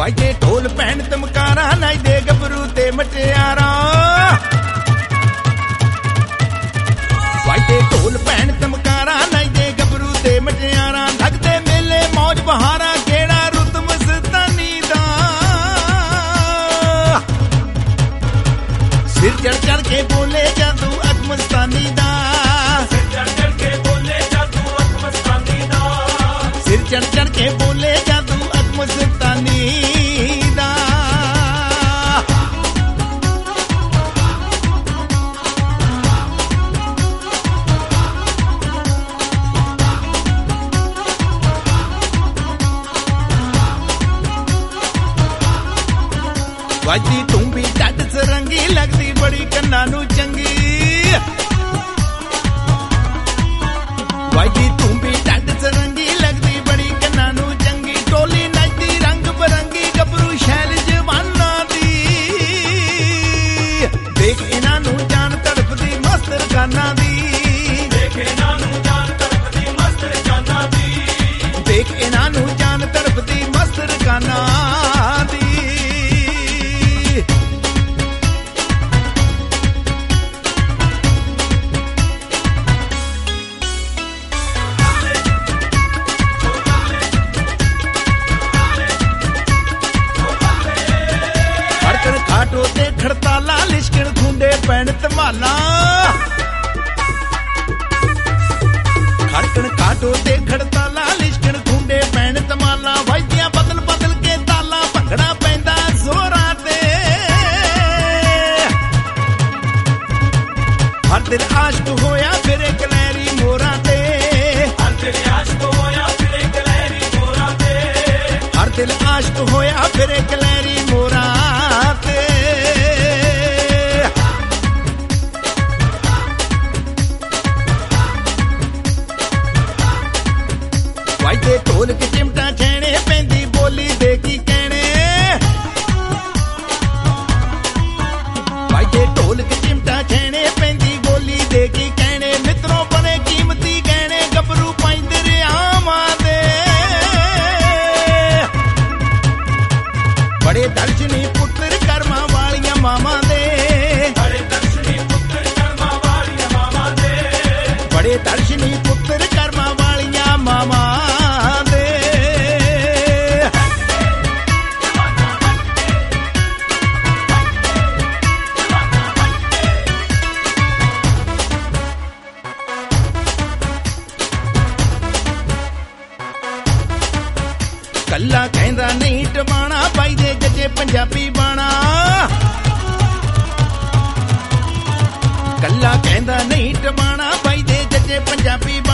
ਵਾਜਦੇ ਢੋਲ ਭੈਣ ਤਮਕਾਰਾਂ ਨੱਚਦੇ ਗੱਭਰੂ ਤੇ ਮਟਿਆਰਾਂ ਵਾਜਦੇ ਢੋਲ ਭੈਣ ਤਮਕਾਰਾਂ ਨੱਚਦੇ ਗੱਭਰੂ ਤੇ ਮਟਿਆਰਾਂ ਲੱਗਦੇ ਮੇਲੇ ਮੌਜ ਬਹਾਰਾਂ ਕਿਹੜਾ ਰੁੱਤ ਮਸਤਾਨੀ ਦਾ ਸਿਰ ਚੜ ਚੜ ਕੇ ਬੋਲੇ ਜਾਦੂ ਅੱਖ ਮਸਤਾਨੀ ਦਾ ਸਿਰ ਚੜ ਚੜ ਕੇ ਬੋਲੇ ਜਾਦੂ ਅੱਖ ਮਸਤਾਨੀ ਦਾ ਸਿਰ ਚੜ ਚੜ ਕੇ ਬੋਲੇ ਜਾਦੂ ਅੱਖ ਮਸਤਾਨੀ ਦਾ ਵੱਜਦੀ ਟੁੰਬੀ ਢੱਡ ਸਰੰਗੀ ਲੱਗਦੀ ਬੜੀ ਕੰਨਾਂ ਨੂੰ ਚੰਗੀ ਵੱਜਦੀ ਟੁੰਬੀ ਢੱਡ ਸਰੰਗੀ ਲੱਗਦੀ ਬੜੀ ਕੰਨਾਂ ਨੂੰ ਚੰਗੀ ਟੋਲੀ ਨੱਚਦੀ ਰੰਗ ਬਰੰਗੀ ਗੱਭਰੂ ਸ਼ੈਲ ਜਵਾਨਾਂ ਦੀ ਦੇਖ ਇਹਨਾਂ ਨੂੰ ਜਾਨ ਤੜਫਦੀ ਮਸਤ ਰਕਾਨਾਂ ਦੀ ਦੇਖ ਇਹਨਾਂ ਨੂੰ ਜਾਨ ਤੜਫਦੀ ਮਸਤ ਰਕਾਨਾਂ ਦੀ ਦੇਖ ਇਹਨਾਂ ਨੂੰ ਜਾਨ ਤੜਫਦੀ ਮਸਤ ਰਕਾਨਾਂ ਦੀ ਖਾਟੋ ਤੇ ਖੜਤਾਲਾ ਲਿਸ਼ਕਣ ਖੁੰਡੇ ਪੈਣ ਧਮਾਲਾ ਖੜਕਣ ਖਾਟੋ ਤੇ ਖੜਤਾਲਾ ਲਿਸ਼ਕਣ ਖੁੰਡੇ ਪੈਣ ਧਮਾਲਾ ਵੱਜਦੀਆਂ ਬਦਲ ਬਦਲ ਕੇ ਤਾਲਾ ਭੰਗੜਾ ਪੈਂਦਾ ਜ਼ੋਰਾਂ ਤੇ ਹਰ ਦਿਲ ਆਸ਼ਕ ਹੋਇਆ ਫਿਰੇ ਕਲੈਰੀ ਮੋਰਾਂ ਤੇ ਹਰ ਦਿਲ ਆਸ਼ਕ ਹੋਇਆ ਫਿਰੇ ਕਲੈਰੀ ਮੋਰਾਂ ਤੇ ਹਰ ਦਿਲ ਆਸ਼ਕ ਹੋਇਆ ਫਿਰੇ ਕਲੈਰੀ ਮੋਰਾਂ ਤੇ ਵੱਜਦੇ ਢੋਲਕ ਚਿਮਟਾ ਛੈਣੇ ਪੈਂਦੀ ਬੋਲੀ ਦੇ ਕੀ ਕਹਿਣੇ ਵੱਜਦੇ ਢੋਲਕ ਚਿਮਟਾ ਛੈਣੇ ਪੈਂਦੀ ਬੋਲੀ ਦੇ ਕੀ ਕਹਿਣੇ ਮਿੱਤਰੋਂ ਬਣੇ ਕੀਮਤੀ ਗਹਿਣੇ ਗੱਭਰੂ ਪੈਂਦੇ ਰਿਆਵਾਂ ਦੇ ਬੜੇ ਦਰਸ਼ਨੀ ਪੁੱਤਰ ਕਰਮਾਂ ਵਾਲੀਆਂ ਮਾਵਾਂ ਦੇ ਬੜੇ ਦਰਸ਼ਨੀ ਪੁੱਤਰ ਕਰਮਾਂ ਵਾਲੀਆਂ ਮਾਵਾਂ ਦੇ ਬੜੇ ਦਰਸ਼ਨੀ ਪੁੱਤਰ ਕਰਮਾਂ ਵਾਲੀਆਂ ਮਾਵਾਂ ਦੇ ਕੱਲਾ ਕਹਿੰਦਾ ਨਹੀਂ ਟਵਾਣਾ ਬਾਈ ਦੇ ਜੱਜੇ ਪੰਜਾਬੀ ਬਾਣਾ ਕੱਲਾ ਕਹਿੰਦਾ ਨਹੀਂ ਟਵਾਣਾ ਬਾਈ ਦੇ ਜੱਜੇ ਪੰਜਾਬੀ